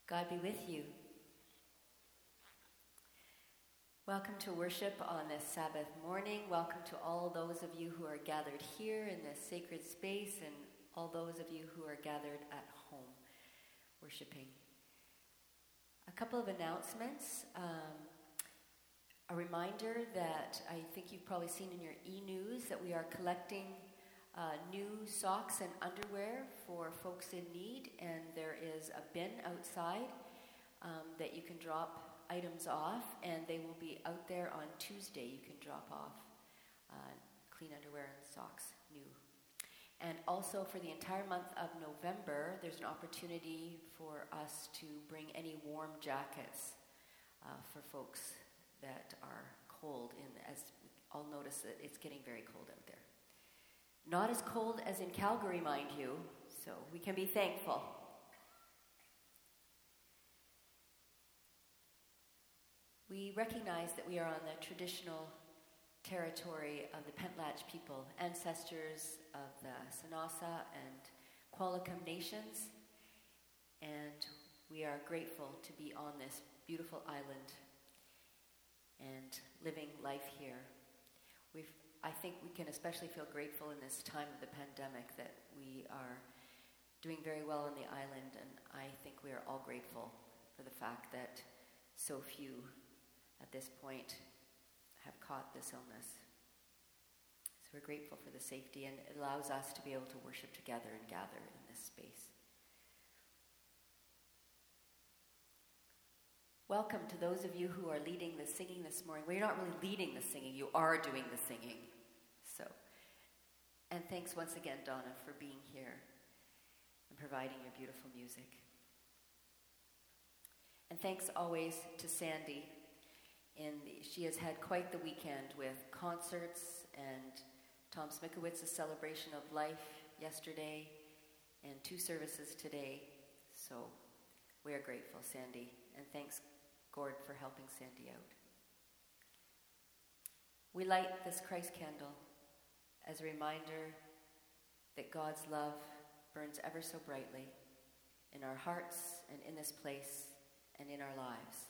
God be with you. Welcome to worship on this Sabbath morning. Welcome to all those of you who are gathered here in this sacred space and all those of you who are gathered at home worshiping. A couple of announcements. A reminder that I think you've probably seen in your e-news that we are collecting new socks and underwear for folks in need, and there is a bin outside that you can drop items off, and they will be out there on Tuesday. You can drop off clean underwear and socks, new. And also for the entire month of November, there's an opportunity for us to bring any warm jackets for folks that are cold, as we all notice that it's getting very cold out there. Not as cold as in Calgary, mind you, so we can be thankful. We recognize that we are on the traditional territory of the Pentlatch people, ancestors of the Sanasa and Qualicum nations, and we are grateful to be on this beautiful island and living life here. I think we can especially feel grateful in this time of the pandemic that we are doing very well on the island, and I think we are all grateful for the fact that so few at this point have caught this illness. So we're grateful for the safety, and it allows us to be able to worship together and gather in this space. Welcome to those of you who are leading the singing this morning. Well, you're not really leading the singing, you are doing the singing. And thanks once again, Donna, for being here and providing your beautiful music. And thanks always to Sandy. She has had quite the weekend with concerts and Tom Smikowitz's celebration of life yesterday and 2 services today. So we are grateful, Sandy. And thanks, Gord, for helping Sandy out. We light this Christ candle as a reminder that God's love burns ever so brightly in our hearts and in this place and in our lives.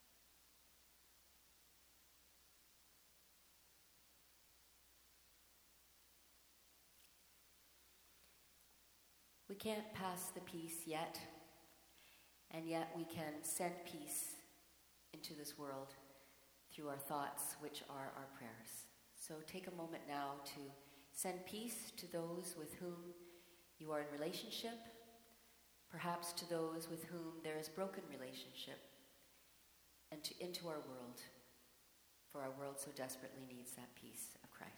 We can't pass the peace yet, and yet we can send peace into this world through our thoughts, which are our prayers. So take a moment now to send peace to those with whom you are in relationship, perhaps to those with whom there is broken relationship, and into our world, for our world so desperately needs that peace of Christ.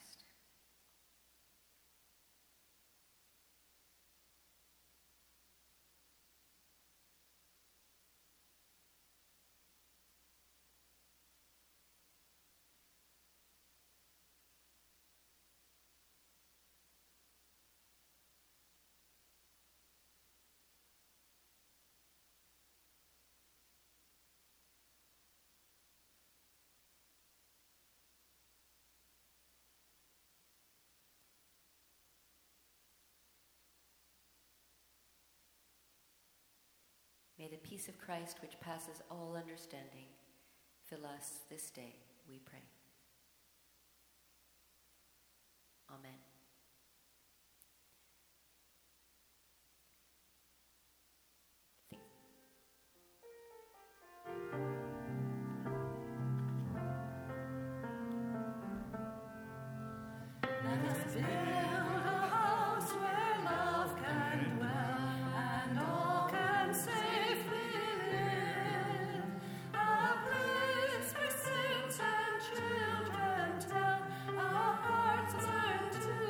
May the peace of Christ, which passes all understanding, fill us this day, we pray. Amen. Children tell our hearts burn to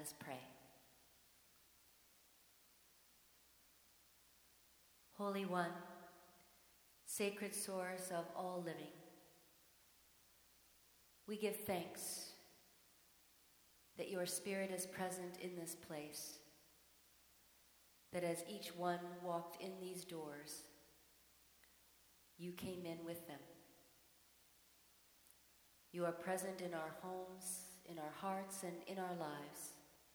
us pray. Holy One, sacred source of all living, we give thanks that your Spirit is present in this place, that as each one walked in these doors, you came in with them. You are present in our homes, in our hearts, and in our lives.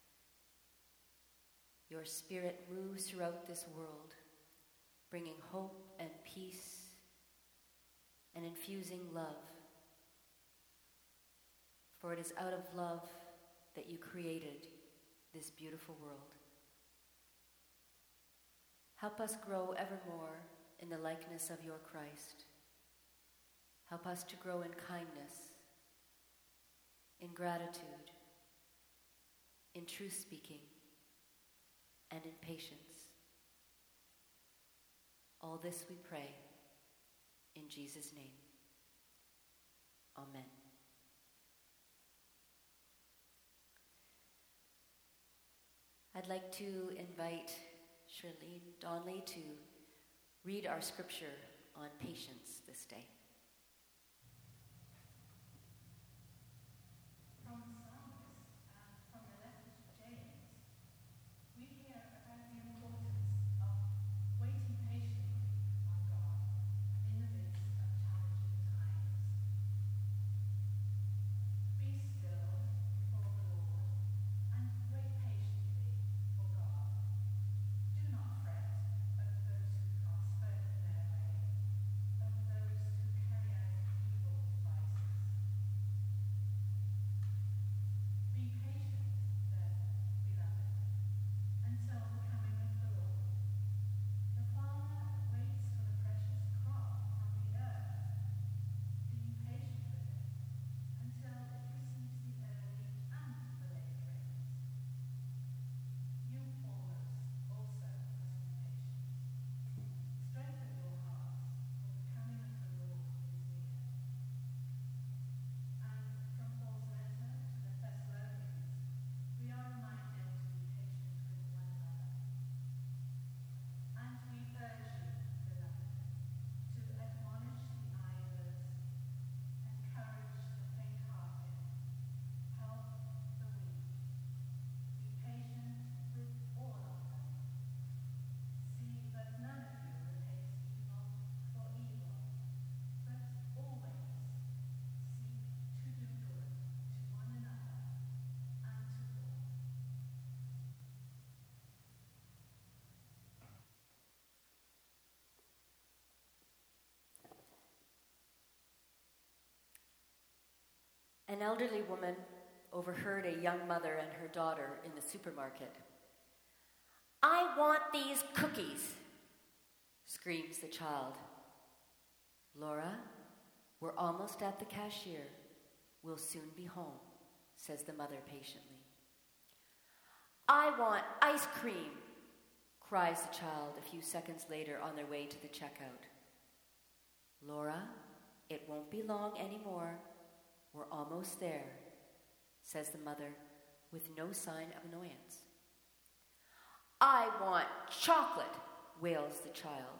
Your Spirit moves throughout this world, bringing hope and peace and infusing love. For it is out of love that you created this beautiful world. Help us grow evermore in the likeness of your Christ. Help us to grow in kindness, in gratitude, in truth-speaking, and in patience. All this we pray in Jesus' name. Amen. I'd like to invite Charlene Donnelly to read our scripture on patience this day. An elderly woman overheard a young mother and her daughter in the supermarket. "I want these cookies," screams the child. "Laura, we're almost at the cashier. We'll soon be home," says the mother patiently. "I want ice cream," cries the child a few seconds later on their way to the checkout. "Laura, it won't be long anymore. We're almost there," says the mother with no sign of annoyance. "I want chocolate," wails the child.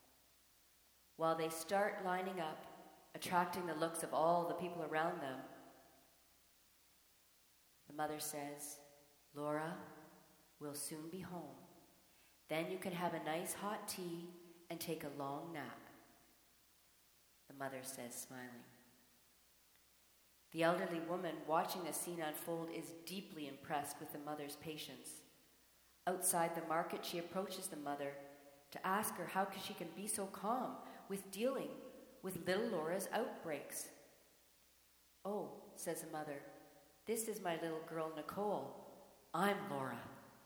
While they start lining up, attracting the looks of all the people around them, the mother says, "Laura, we'll soon be home. Then you can have a nice hot tea and take a long nap," the mother says, smiling. The elderly woman watching the scene unfold is deeply impressed with the mother's patience. Outside the market, she approaches the mother to ask her how she can be so calm with dealing with little Laura's outbreaks. "Oh," says the mother, "this is my little girl Nicole. I'm Laura."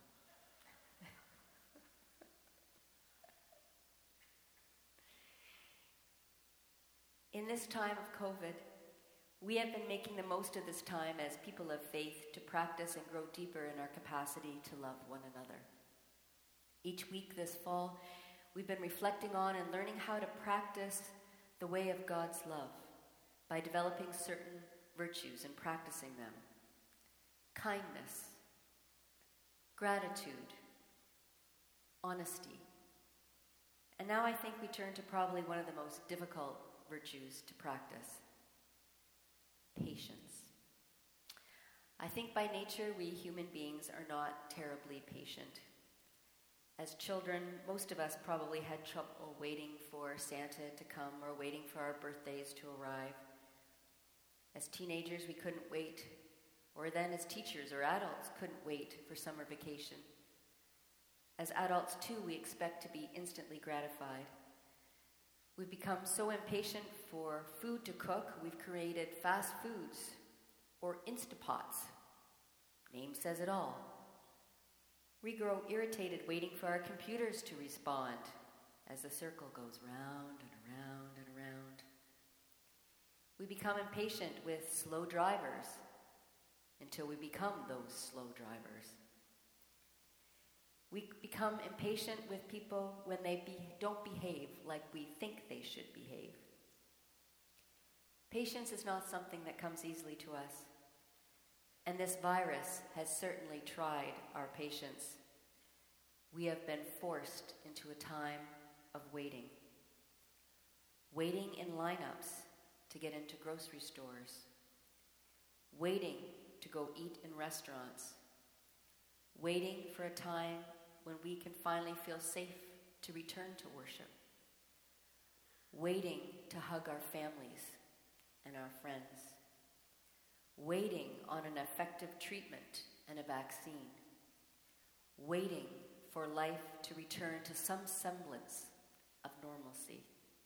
In this time of COVID, we have been making the most of this time as people of faith to practice and grow deeper in our capacity to love one another. Each week this fall, we've been reflecting on and learning how to practice the way of God's love by developing certain virtues and practicing them. Kindness, gratitude, honesty. And now I think we turn to probably one of the most difficult virtues to practice: patience. I think by nature we human beings are not terribly patient. As children, most of us probably had trouble waiting for Santa to come or waiting for our birthdays to arrive. As teenagers, we couldn't wait, or then as teachers or adults couldn't wait for summer vacation. As adults, too, we expect to be instantly gratified. We've become so impatient for food to cook, we've created fast foods or Instapots. Name says it all. We grow irritated waiting for our computers to respond as the circle goes round and around and around. We become impatient with slow drivers until we become those slow drivers. We become impatient with people when they don't behave like we think they should behave. Patience is not something that comes easily to us. And this virus has certainly tried our patience. We have been forced into a time of waiting. Waiting in lineups to get into grocery stores. Waiting to go eat in restaurants. Waiting for a time when we can finally feel safe to return to worship. Waiting to hug our families and our friends. Waiting on an effective treatment and a vaccine. Waiting for life to return to some semblance of normalcy.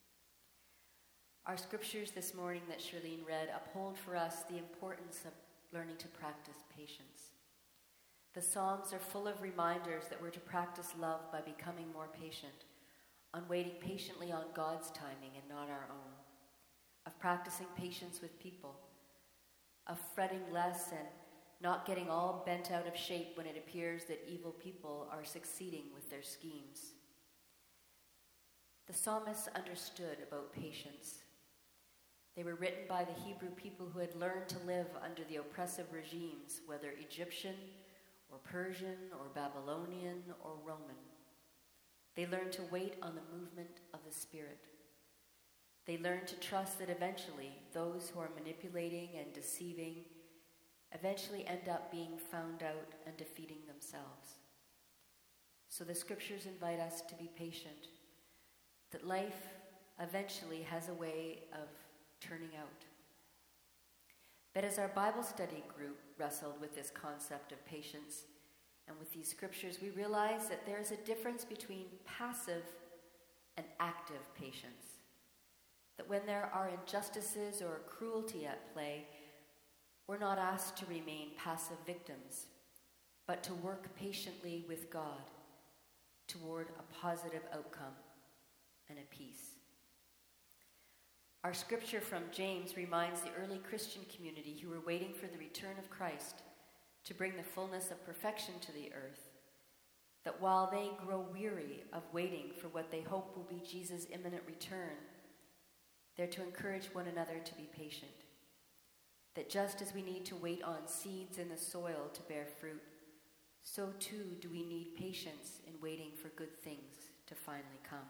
Our scriptures this morning that Shirlene read uphold for us the importance of learning to practice patience. The Psalms are full of reminders that we're to practice love by becoming more patient, on waiting patiently on God's timing and not our own, of practicing patience with people, of fretting less and not getting all bent out of shape when it appears that evil people are succeeding with their schemes. The psalmists understood about patience. They were written by the Hebrew people who had learned to live under the oppressive regimes, whether Egyptian or Persian or Babylonian or Roman. They learned to wait on the movement of the Spirit. They learn to trust that eventually those who are manipulating and deceiving eventually end up being found out and defeating themselves. So the scriptures invite us to be patient, that life eventually has a way of turning out. But as our Bible study group wrestled with this concept of patience and with these scriptures, we realized that there is a difference between passive and active patience. That when there are injustices or cruelty at play, we're not asked to remain passive victims, but to work patiently with God toward a positive outcome and a peace. Our scripture from James reminds the early Christian community who were waiting for the return of Christ to bring the fullness of perfection to the earth, that while they grow weary of waiting for what they hope will be Jesus' imminent return, they're to encourage one another to be patient. That just as we need to wait on seeds in the soil to bear fruit, so too do we need patience in waiting for good things to finally come.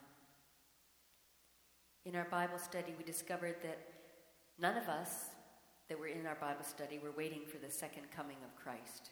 In our Bible study, we discovered that none of us that were in our Bible study were waiting for the second coming of Christ.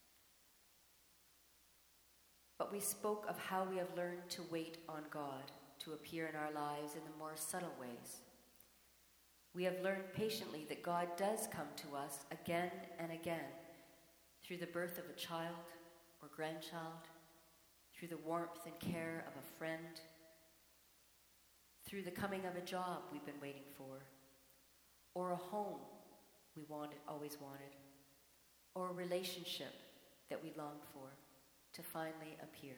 But we spoke of how we have learned to wait on God to appear in our lives in the more subtle ways. We have learned patiently that God does come to us again and again through the birth of a child or grandchild, through the warmth and care of a friend, through the coming of a job we've been waiting for, or a home we always wanted, or a relationship that we longed for to finally appear.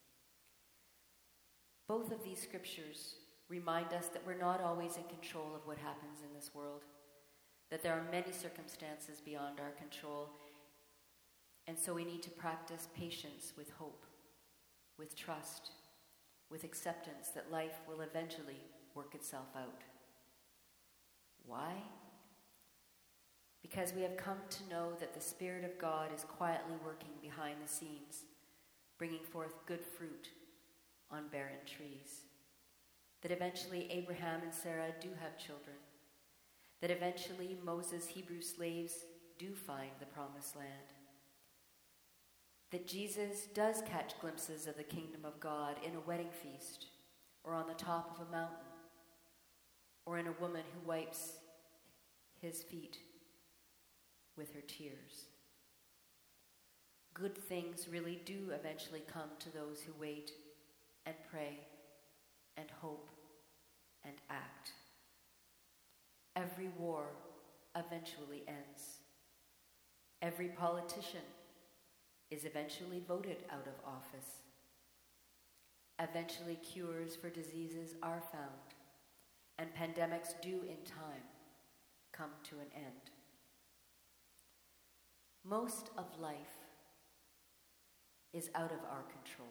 Both of these scriptures remind us that we're not always in control of what happens in this world, that there are many circumstances beyond our control, and so we need to practice patience with hope, with trust, with acceptance that life will eventually work itself out. Why? Because we have come to know that the Spirit of God is quietly working behind the scenes, bringing forth good fruit on barren trees. That eventually Abraham and Sarah do have children. That eventually Moses' Hebrew slaves do find the promised land. That Jesus does catch glimpses of the kingdom of God in a wedding feast, or on the top of a mountain, or in a woman who wipes his feet with her tears. Good things really do eventually come to those who wait and pray and hope and act. Every war eventually ends. Every politician is eventually voted out of office. Eventually cures for diseases are found, and pandemics do in time come to an end. Most of life is out of our control.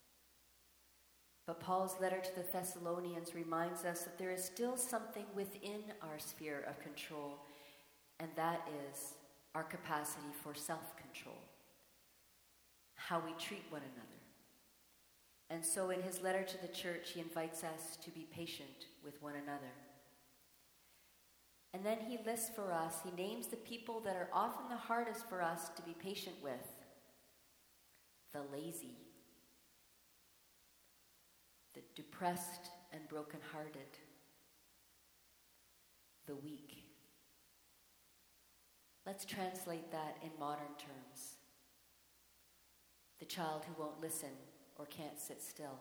But Paul's letter to the Thessalonians reminds us that there is still something within our sphere of control, and that is our capacity for self-control, how we treat one another. And so in his letter to the church, he invites us to be patient with one another. And then he lists for us, he names the people that are often the hardest for us to be patient with. The lazy, the depressed and brokenhearted, the weak. Let's translate that in modern terms. The child who won't listen or can't sit still.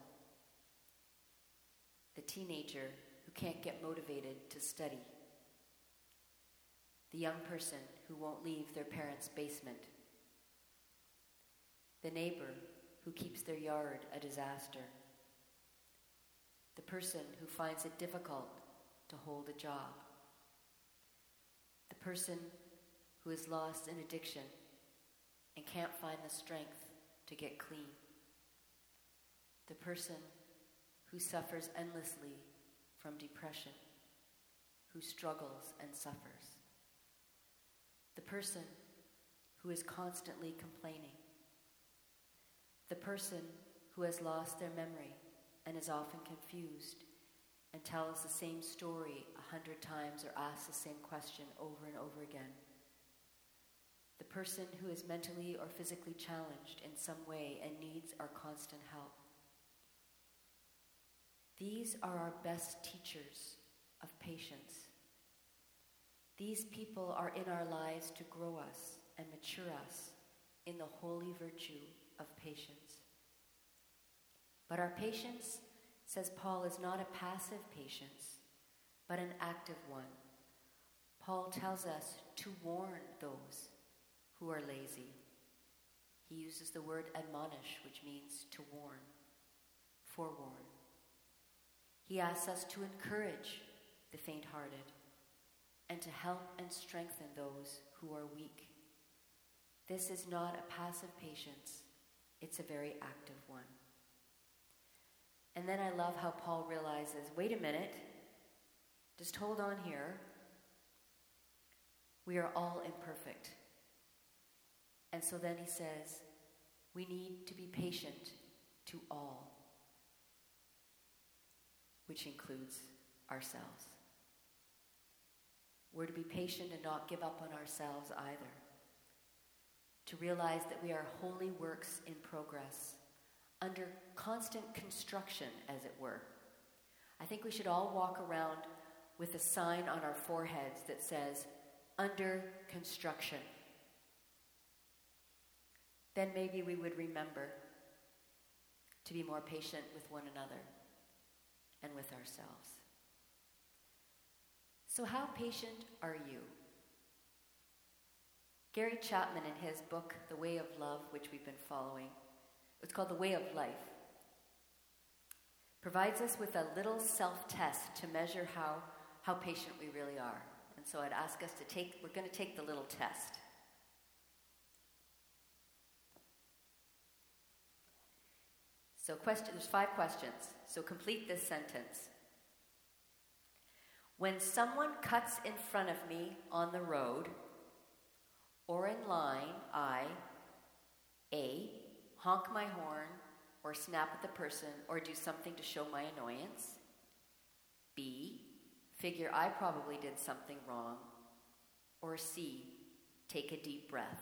The teenager who can't get motivated to study. The young person who won't leave their parents' basement. The neighbor who keeps their yard a disaster. The person who finds it difficult to hold a job. The person who is lost in addiction and can't find the strength to get clean. The person who suffers endlessly from depression, who struggles and suffers. The person who is constantly complaining. The person who has lost their memory and is often confused and tells the same story 100 times or asks the same question over and over again. The person who is mentally or physically challenged in some way and needs our constant help. These are our best teachers of patience. These people are in our lives to grow us and mature us in the holy virtue of patience. But our patience, says Paul, is not a passive patience, but an active one. Paul tells us to warn those who are lazy. He uses the word admonish, which means to warn, forewarn. He asks us to encourage the faint-hearted and to help and strengthen those who are weak. This is not a passive patience, it's a very active one. And then I love how Paul realizes, wait a minute, just hold on here. We are all imperfect. And so then he says, we need to be patient to all, which includes ourselves. We're to be patient and not give up on ourselves either. To realize that we are holy works in progress, under constant construction, as it were. I think we should all walk around with a sign on our foreheads that says, under construction. Then maybe we would remember to be more patient with one another and with ourselves. So how patient are you? Gary Chapman, in his book, The Way of Love, which we've been following, it's called The Way of Life, provides us with a little self-test to measure how patient we really are. And so I'd ask us we're going to take the little test. So there's 5 questions. So complete this sentence. When someone cuts in front of me on the road or in line, I, A, honk my horn, or snap at the person, or do something to show my annoyance. B, figure I probably did something wrong. Or C, take a deep breath.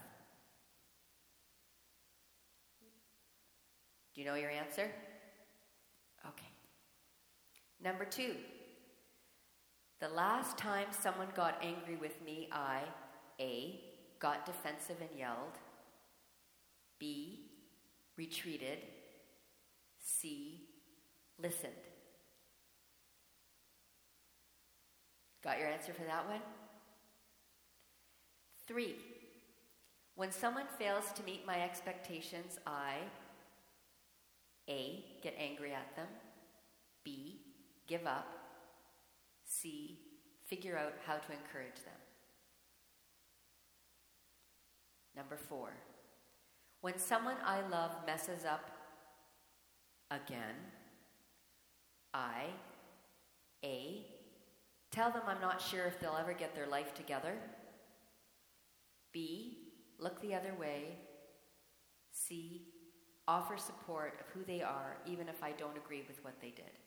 Do you know your answer? Okay. Number 2. The last time someone got angry with me, I, A, got defensive and yelled. B, retreated. C, listened. Got your answer for that one? 3. When someone fails to meet my expectations, I, A, get angry at them. B, give up. C, figure out how to encourage them. Number 4. When someone I love messes up again, I, A, tell them I'm not sure if they'll ever get their life together. B, look the other way. C, offer support of who they are, even if I don't agree with what they did.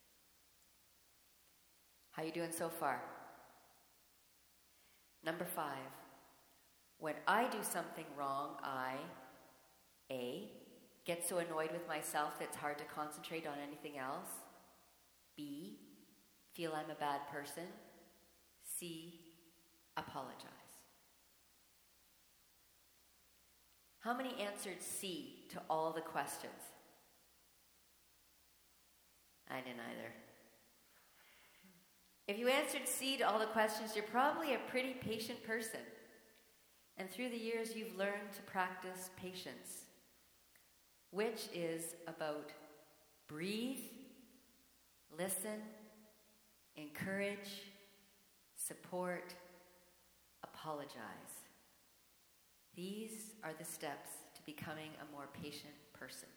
How you doing so far? Number 5. When I do something wrong, I, A, get so annoyed with myself that it's hard to concentrate on anything else. B, feel I'm a bad person. C, apologize. How many answered C to all the questions? I didn't either. If you answered C to all the questions, you're probably a pretty patient person. And through the years, you've learned to practice patience, which is about breathe, listen, encourage, support, apologize. These are the steps to becoming a more patient person.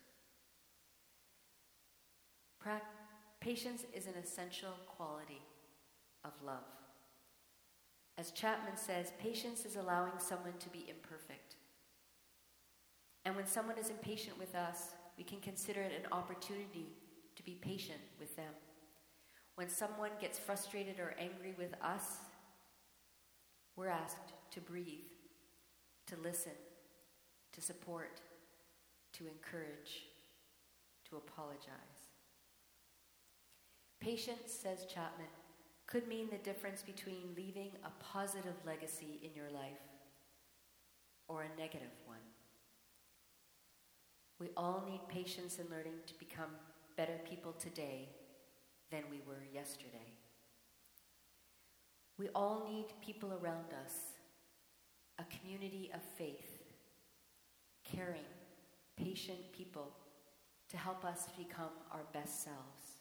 Patience is an essential quality of love. As Chapman says, patience is allowing someone to be imperfect. And when someone is impatient with us, we can consider it an opportunity to be patient with them. When someone gets frustrated or angry with us, we're asked to breathe, to listen, to support, to encourage, to apologize. Patience, says Chapman, could mean the difference between leaving a positive legacy in your life or a negative one. We all need patience in learning to become better people today than we were yesterday. We all need people around us, a community of faith, caring, patient people to help us become our best selves.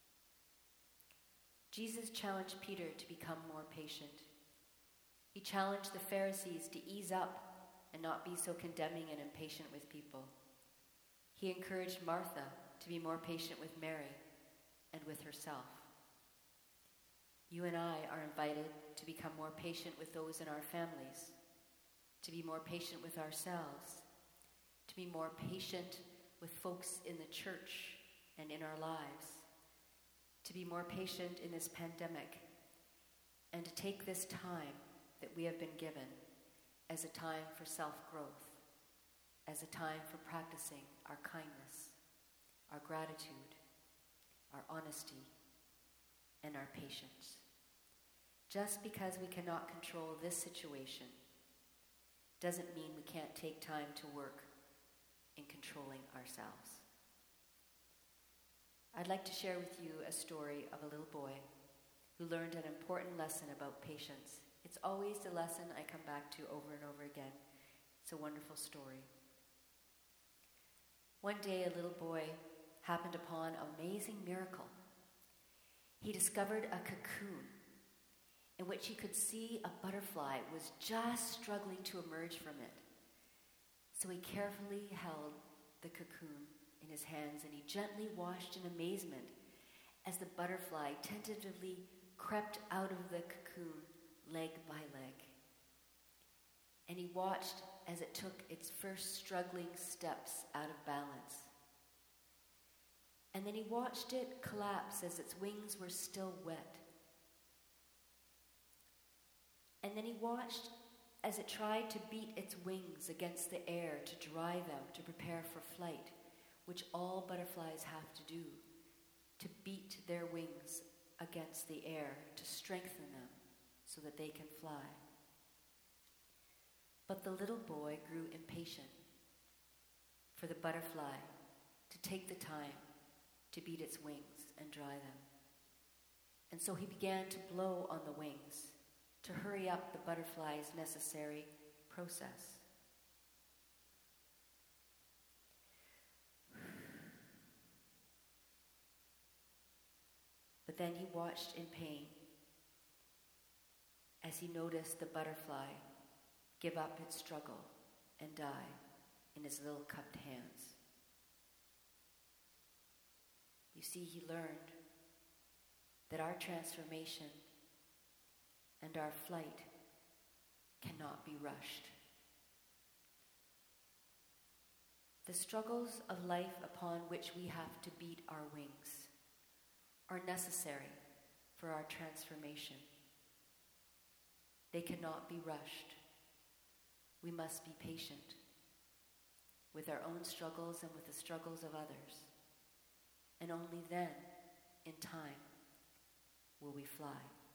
Jesus challenged Peter to become more patient. He challenged the Pharisees to ease up and not be so condemning and impatient with people. He encouraged Martha to be more patient with Mary and with herself. You and I are invited to become more patient with those in our families, to be more patient with ourselves, to be more patient with folks in the church and in our lives, to be more patient in this pandemic, and to take this time that we have been given as a time for self-growth, as a time for practicing our kindness, our gratitude, our honesty, and our patience. Just because we cannot control this situation doesn't mean we can't take time to work in controlling ourselves. I'd like to share with you a story of a little boy who learned an important lesson about patience. It's always the lesson I come back to over and over again. It's a wonderful story. One day, a little boy happened upon an amazing miracle. He discovered a cocoon in which he could see a butterfly was just struggling to emerge from it. So he carefully held the cocoon in his hands, and he gently watched in amazement as the butterfly tentatively crept out of the cocoon leg by leg. and he watched as it took its first struggling steps out of balance. And then he watched it collapse as its wings were still wet. And then he watched as it tried to beat its wings against the air to dry them, to prepare for flight, which all butterflies have to do, to beat their wings against the air, to strengthen them so that they can fly. But the little boy grew impatient for the butterfly to take the time to beat its wings and dry them. And so he began to blow on the wings to hurry up the butterfly's necessary process. But then he watched in pain as he noticed the butterfly give up its struggle and die in his little cupped hands. You see, he learned that our transformation and our flight cannot be rushed. The struggles of life upon which we have to beat our wings are necessary for our transformation. They cannot be rushed. We must be patient with our own struggles and with the struggles of others. And only then, in time, will we fly.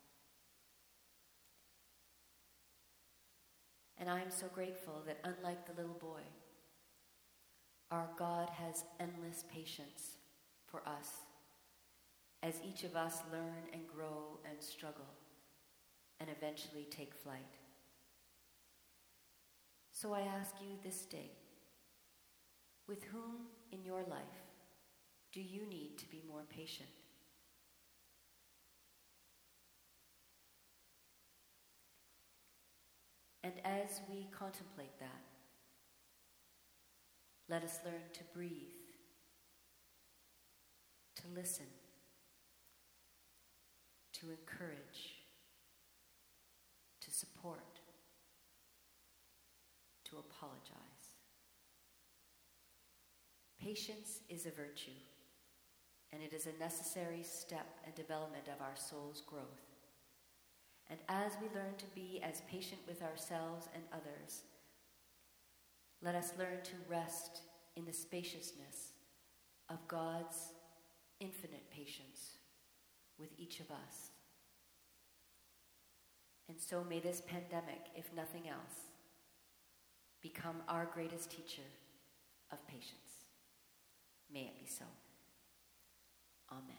And I am so grateful that unlike the little boy, our God has endless patience for us as each of us learn and grow and struggle and eventually take flight. So I ask you this day, with whom in your life do you need to be more patient? And as we contemplate that, let us learn to breathe, to listen, to encourage, to support, to apologize. Patience is a virtue, and it is a necessary step and development of our soul's growth. And as we learn to be as patient with ourselves and others, let us learn to rest in the spaciousness of God's infinite patience with each of us. And so may this pandemic, if nothing else, become our greatest teacher of patience. May it be so. Amen.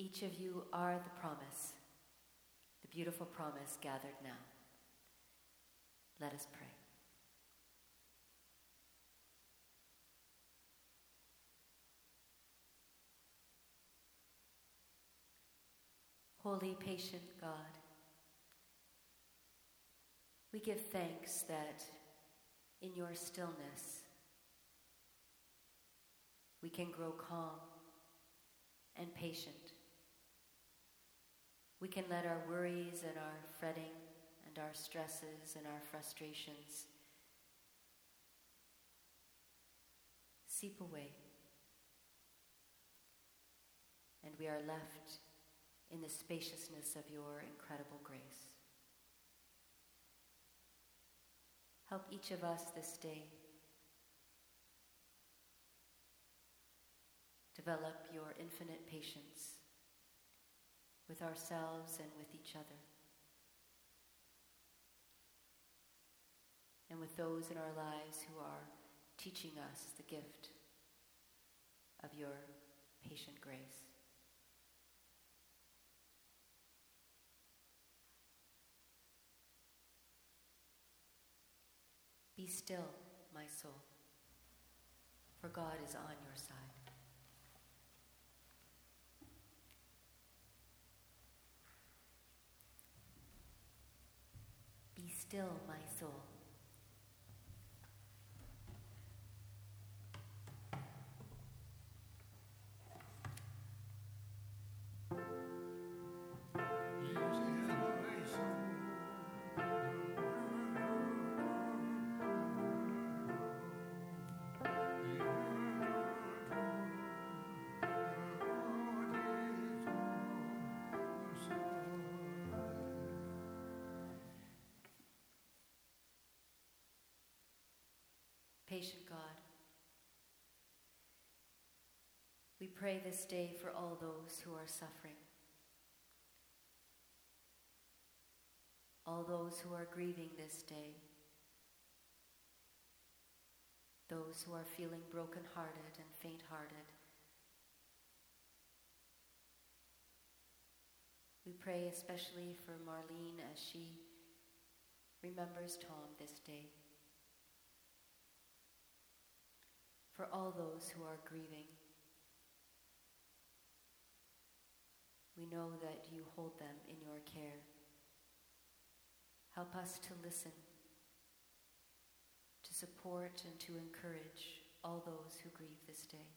Each of you are the promise, the beautiful promise gathered now. Let us pray. Holy, patient God, we give thanks that in your stillness we can grow calm and patient. We can let our worries and our fretting and our stresses and our frustrations seep away. And we are left in the spaciousness of your incredible grace. Help each of us this day develop your infinite patience with ourselves and with each other, and with those in our lives who are teaching us the gift of your patient grace. Be still, my soul, for God is on your side. Be still, my soul. Patient God, we pray this day for all those who are suffering, all those who are grieving this day, those who are feeling broken-hearted and faint-hearted. We pray especially for Marlene as she remembers Tom this day. For all those who are grieving, we know that you hold them in your care. Help us to listen, to support and to encourage all those who grieve this day.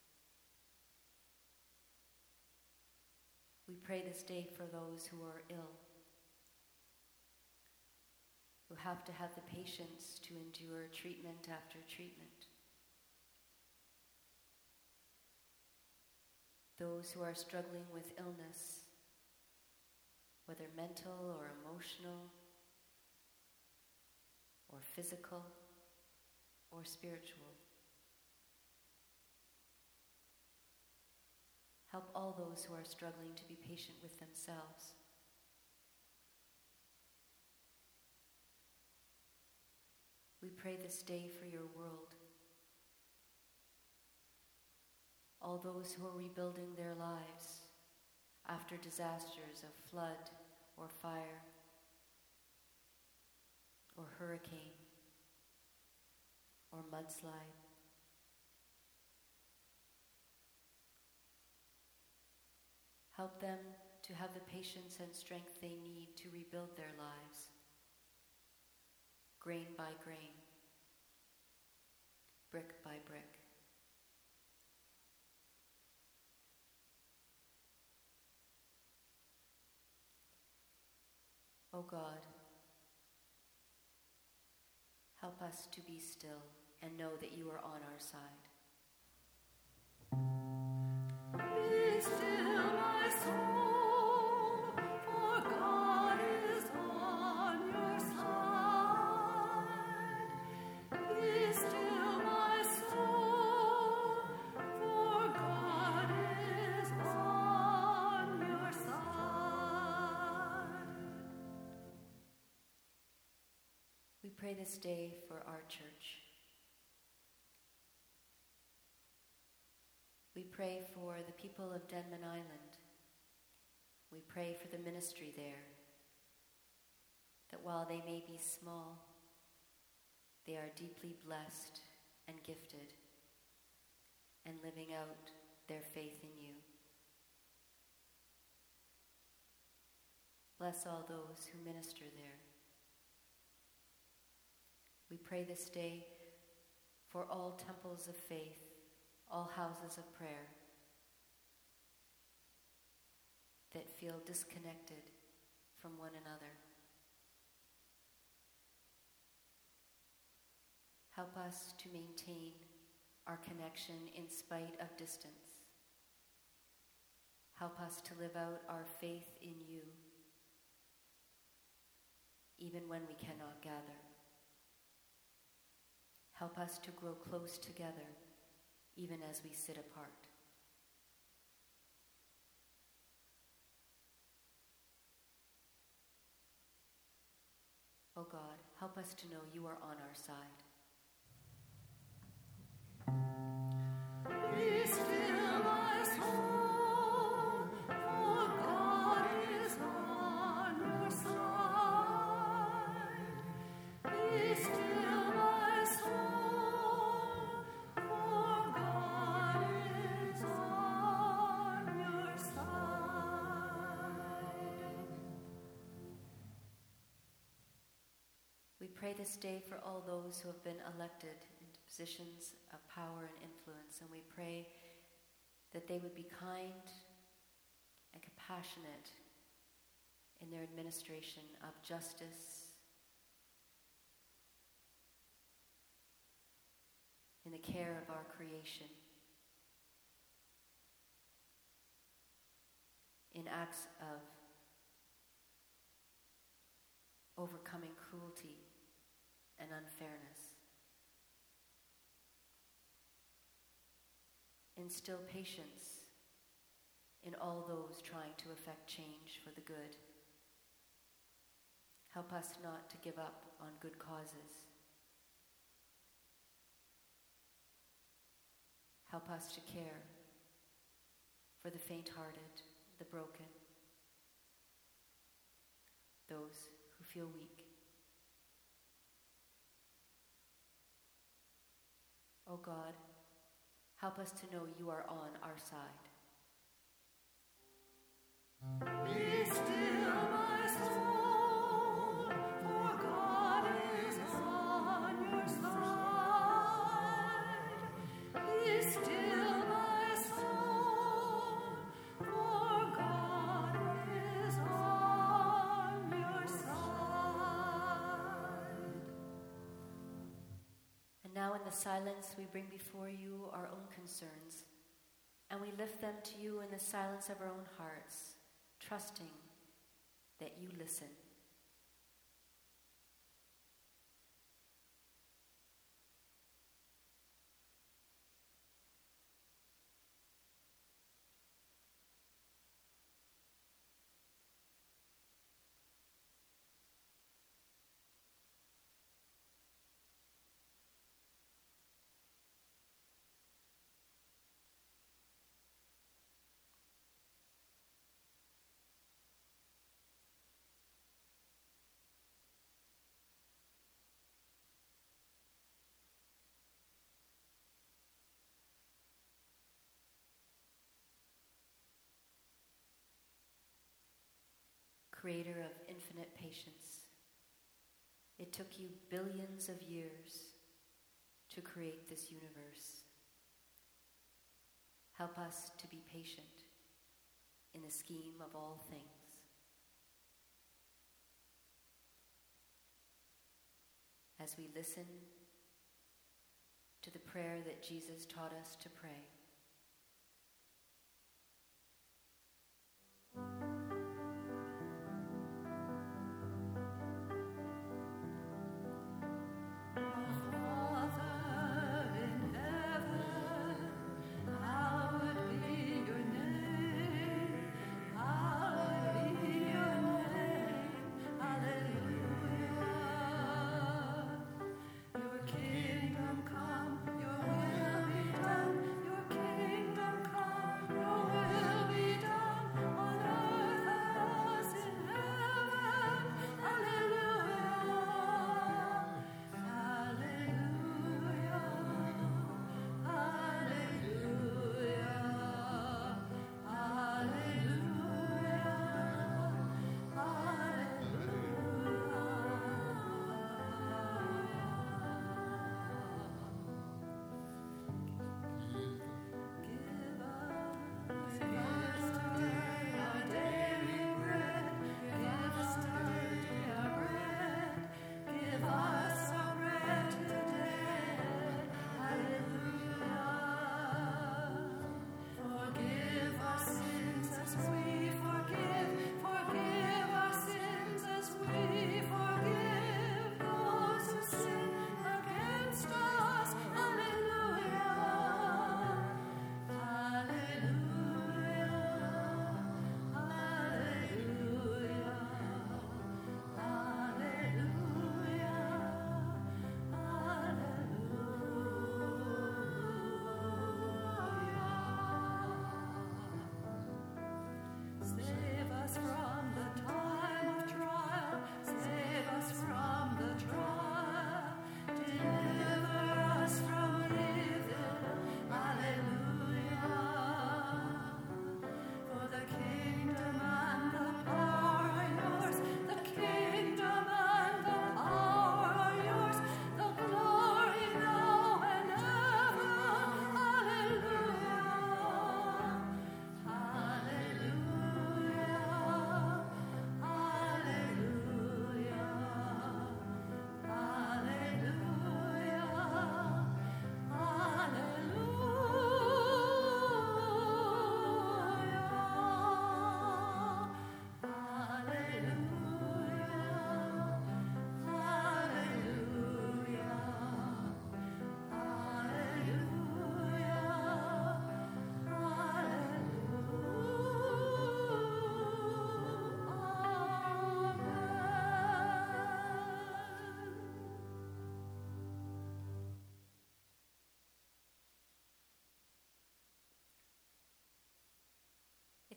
We pray this day for those who are ill, who have to have the patience to endure treatment after treatment. Those who are struggling with illness, whether mental or emotional, or physical, or spiritual. Help all those who are struggling to be patient with themselves. We pray this day for your world. All those who are rebuilding their lives after disasters of flood or fire or hurricane or mudslide. Help them to have the patience and strength they need to rebuild their lives, grain by grain, brick by brick. O God, help us to be still and know that you are on our side. Be still, my soul, for God is on your side. Be still, my soul, for God is on your side. We pray this day for our church. We pray for the people of Denman Island we pray for the ministry there, that while they may be small, they are deeply blessed and gifted and living out their faith in you. Bless all those who minister there. We pray this day for all temples of faith, all houses of prayer that feel disconnected from one another. Help us to maintain our connection in spite of distance. Help us to live out our faith in you, even when we cannot gather. Help us to grow close together, even as we sit apart. Oh God, help us to know you are on our side. Be still, my soul, for God is on your side. Be still, my soul, for God is on your side. We pray this day for all those who have been elected into positions of power and influence, and we pray that they would be kind and compassionate in their administration of justice, in the care of our creation, in acts of overcoming cruelty and unfairness. Instill patience in all those trying to effect change for the good. Help us not to give up on good causes. Help us to care for the faint-hearted, the broken, those who feel weak. Oh God, help us to know you are on our side. Be still, my soul, for God is on your side. Be still, my soul, for God is on your side. And now in the silence we bring before you our own concerns, and we lift them to you in the silence of our own hearts, trusting that you listen. Creator of infinite patience, it took you billions of years to create this universe. Help us to be patient in the scheme of all things. As we listen to the prayer that Jesus taught us to pray. Your kingdom come, your will be done, your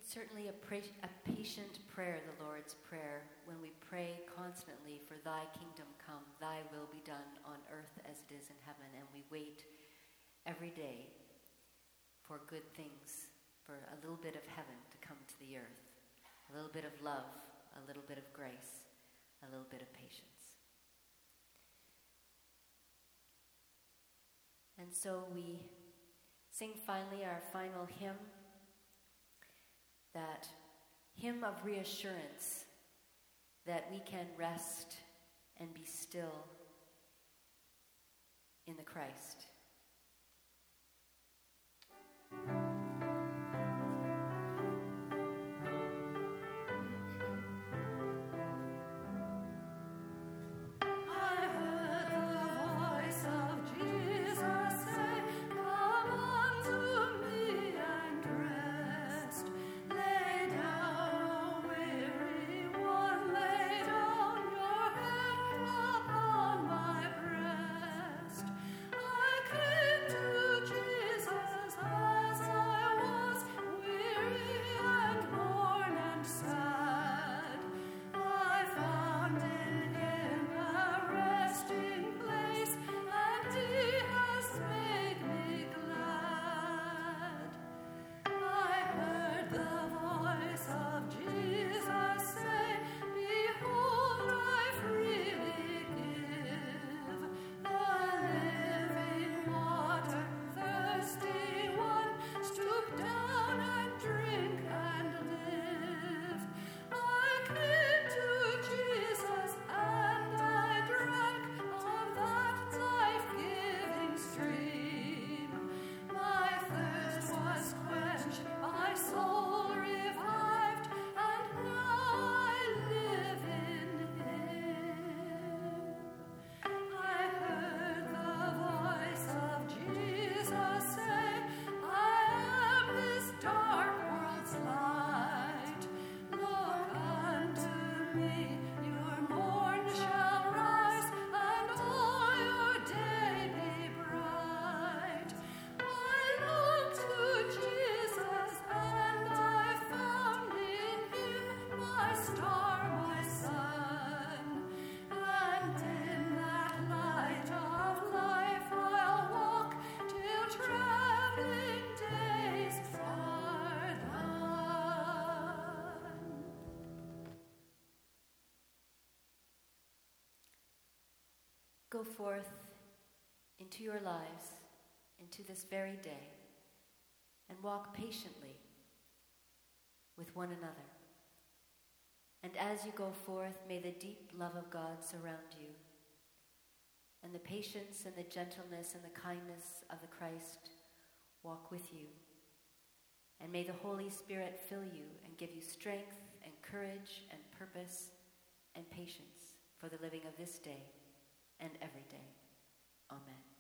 It's certainly a patient prayer, the Lord's Prayer, when we pray constantly for thy kingdom come, thy will be done on earth as it is in heaven, and we wait every day for good things, for a little bit of heaven to come to the earth, a little bit of love, a little bit of grace, a little bit of patience. And so we sing finally our final hymn, that hymn of reassurance that we can rest and be still in the Christ. Go forth into your lives, into this very day, and walk patiently with one another. And as you go forth, may the deep love of God surround you, and the patience and the gentleness and the kindness of the Christ walk with you. And may the Holy Spirit fill you and give you strength and courage and purpose and patience for the living of this day and every day. Amen.